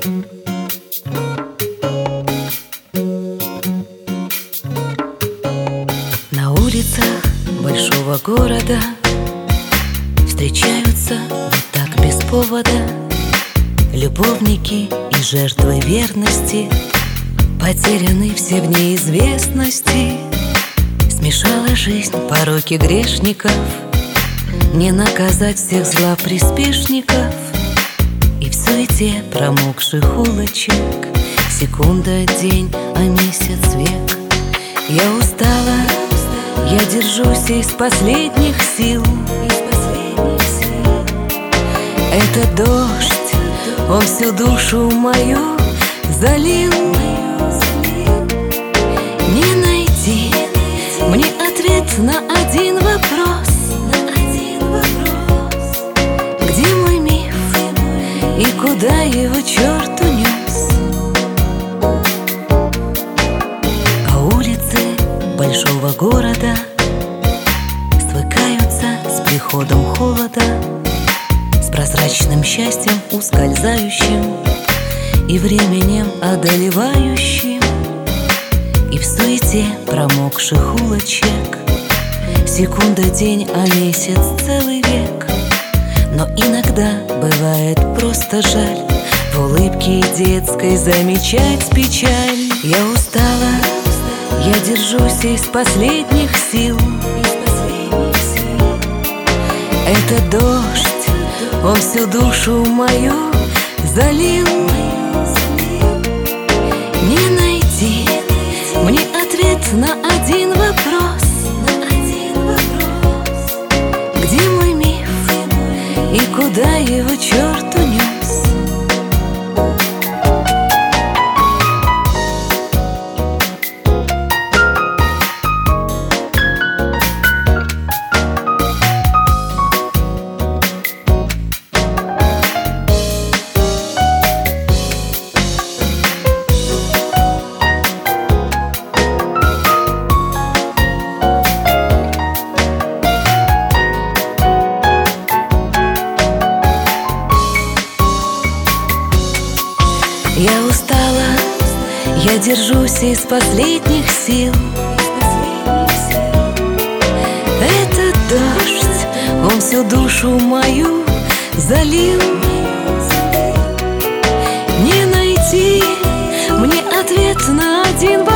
На улицах большого города встречаются вот так без повода любовники и жертвы верности, потеряны все в неизвестности. Смешала жизнь пороки грешников, не наказать всех злоприспешников. И в суете промокших улочек секунда, день, а месяц век. Я устала, я держусь из последних сил. Это дождь, он всю душу мою залил. Не найти мне ответ на один вопрос: где мой миф и куда его черт унес? А улицы большого города свыкаются с приходом холода, с прозрачным счастьем ускользающим и временем одолевающим. И в суете промокших улочек секунда, день, а месяц целый век. Но иногда бывает просто жаль в улыбке детской замечать печаль. Я устала, я держусь из последних сил. Это дождь, он всю душу мою залил. Не найти мне ответ на один вопрос: где мой миф и куда его черт унес? Я устала, я держусь из последних сил. Этот дождь, он всю душу мою залил. Не найти мне ответ на один вопрос: